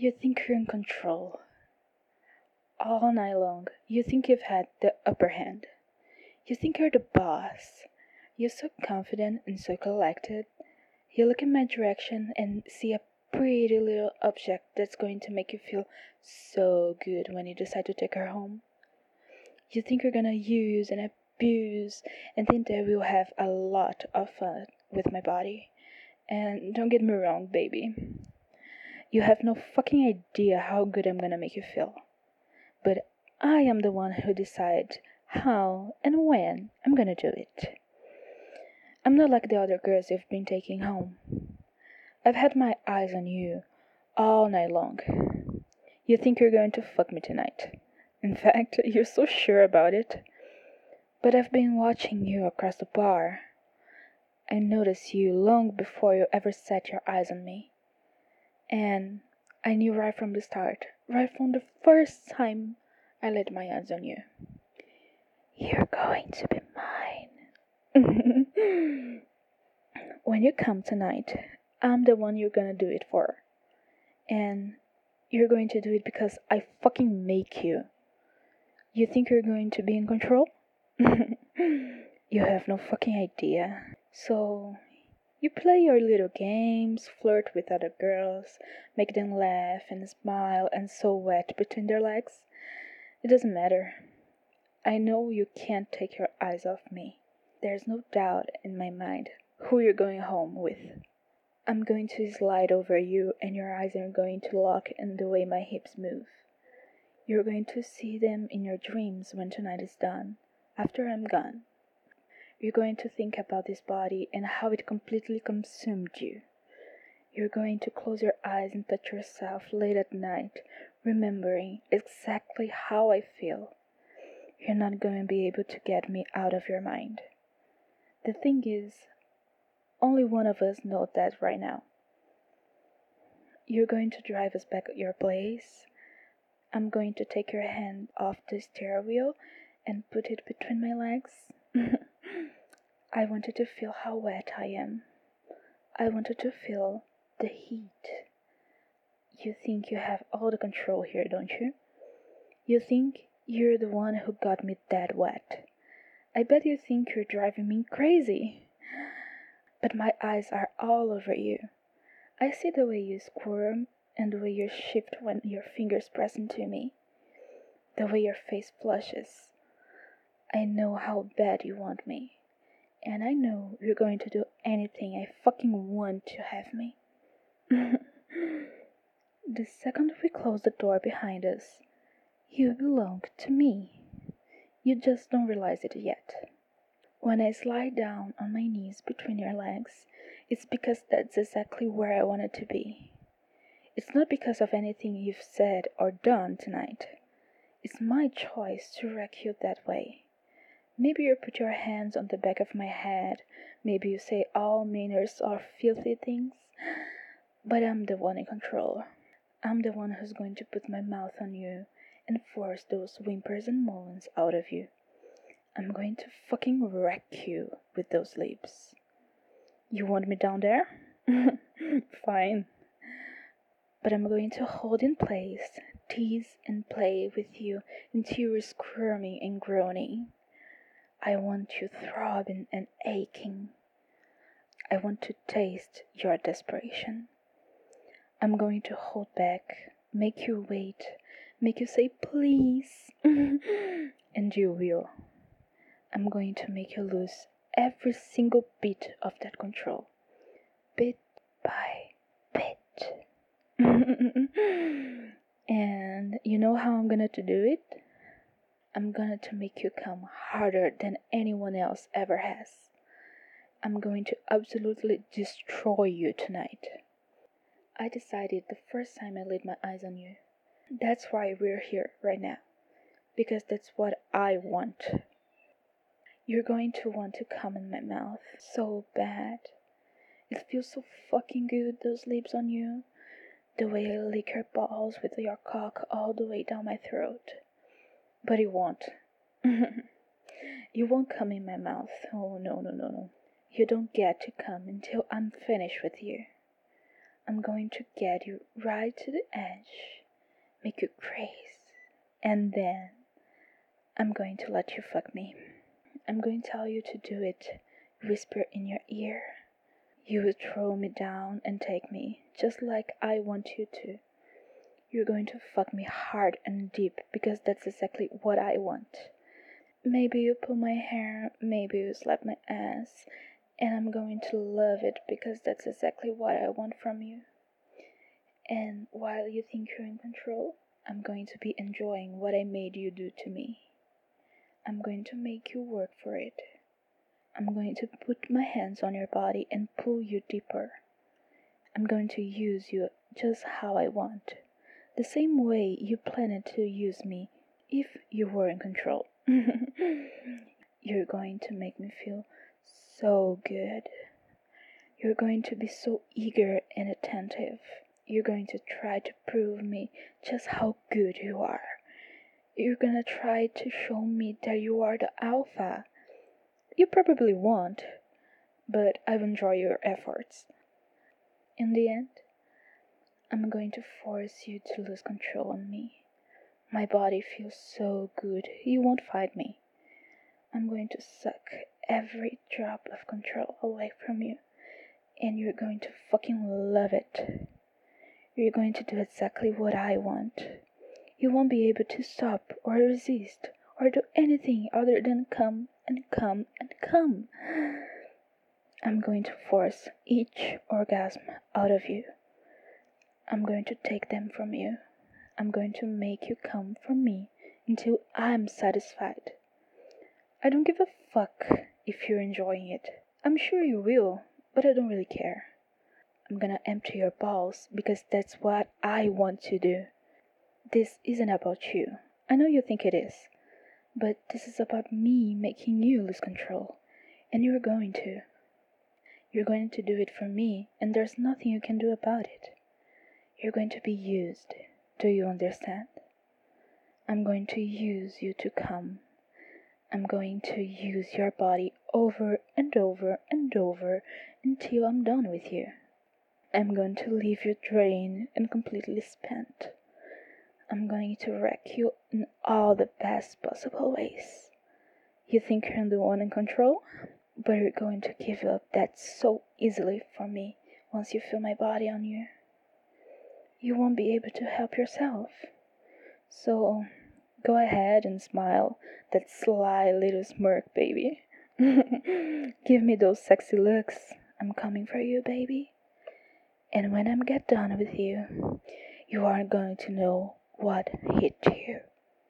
You think you're in control. All night long, you think you've had the upper hand. You think you're the boss. You're so confident and so collected. You look in my direction and see a pretty little object that's going to make you feel so good when you decide to take her home. You think you're gonna use and abuse and think that we'll have a lot of fun with my body. And don't get me wrong, baby. You have no fucking idea how good I'm gonna make you feel. But I am the one who decides how and when I'm gonna do it. I'm not like the other girls you've been taking home. I've had my eyes on you all night long. You think you're going to fuck me tonight. In fact, you're so sure about it. But I've been watching you across the bar. I noticed you long before you ever set your eyes on me. And I knew right from the start, right from the first time I laid my hands on you. You're going to be mine. When you come tonight, I'm the one you're gonna do it for. And you're going to do it because I fucking make you. You think you're going to be in control? You have no fucking idea. So, you play your little games, flirt with other girls, make them laugh and smile and so wet between their legs. It doesn't matter. I know you can't take your eyes off me. There's no doubt in my mind who you're going home with. I'm going to slide over you and your eyes are going to lock in the way my hips move. You're going to see them in your dreams when tonight is done, after I'm gone. You're going to think about this body and how it completely consumed you. You're going to close your eyes and touch yourself late at night, remembering exactly how I feel. You're not going to be able to get me out of your mind. The thing is, only one of us knows that right now. You're going to drive us back at your place. I'm going to take your hand off the steering wheel and put it between my legs. I wanted to feel how wet I am. I wanted to feel the heat. You think you have all the control here, don't you? You think you're the one who got me that wet. I bet you think you're driving me crazy. But my eyes are all over you. I see the way you squirm and the way you shift when your fingers press into me. The way your face flushes. I know how bad you want me. And I know you're going to do anything I fucking want to have me. The second we close the door behind us, you belong to me. You just don't realize it yet. When I slide down on my knees between your legs, it's because that's exactly where I wanted to be. It's not because of anything you've said or done tonight. It's my choice to wreck you that way. Maybe you put your hands on the back of my head, maybe you say all manners of filthy things, but I'm the one in control. I'm the one who's going to put my mouth on you and force those whimpers and moans out of you. I'm going to fucking wreck you with those lips. You want me down there? Fine. But I'm going to hold in place, tease and play with you until you're squirming and groaning. I want you throbbing and aching. I want to taste your desperation. I'm going to hold back, make you wait, make you say please, and you will. I'm going to make you lose every single bit of that control, bit by bit. And you know how I'm gonna to do it? I'm gonna to make you come harder than anyone else ever has. I'm going to absolutely destroy you tonight. I decided the first time I laid my eyes on you. That's why we're here right now. Because that's what I want. You're going to want to come in my mouth so bad. It feels so fucking good, those lips on you. The way I lick your balls with your cock all the way down my throat. But it won't. You won't come in my mouth. Oh, no. You don't get to come until I'm finished with you. I'm going to get you right to the edge, make you crazy, and then I'm going to let you fuck me. I'm going to tell you to do it, whisper in your ear. You will throw me down and take me, just like I want you to. You're going to fuck me hard and deep, because that's exactly what I want. Maybe you pull my hair, maybe you slap my ass, and I'm going to love it because that's exactly what I want from you. And while you think you're in control, I'm going to be enjoying what I made you do to me. I'm going to make you work for it. I'm going to put my hands on your body and pull you deeper. I'm going to use you just how I want, the same way you planned to use me if you were in control. You're going to make me feel so good. You're going to be so eager and attentive. You're going to try to prove me just how good you are. You're gonna try to show me that you are the alpha. You probably won't, but I enjoy your efforts. In the end, I'm going to force you to lose control on me. My body feels so good, you won't fight me. I'm going to suck every drop of control away from you, and you're going to fucking love it. You're going to do exactly what I want. You won't be able to stop or resist or do anything other than come and come and come. I'm going to force each orgasm out of you. I'm going to take them from you. I'm going to make you come from me until I'm satisfied. I don't give a fuck if you're enjoying it. I'm sure you will, but I don't really care. I'm gonna empty your balls because that's what I want to do. This isn't about you. I know you think it is, but this is about me making you lose control. And you're going to. You're going to do it for me, and there's nothing you can do about it. You're going to be used. Do you understand? I'm going to use you to come. I'm going to use your body over and over and over until I'm done with you. I'm going to leave you drained and completely spent. I'm going to wreck you in all the best possible ways. You think you're the one in control? But you're going to give up that so easily for me once you feel my body on you. You won't be able to help yourself. So go ahead and smile that sly little smirk, baby. Give me those sexy looks. I'm coming for you, baby. And when I get done with you, you aren't going to know what hit you.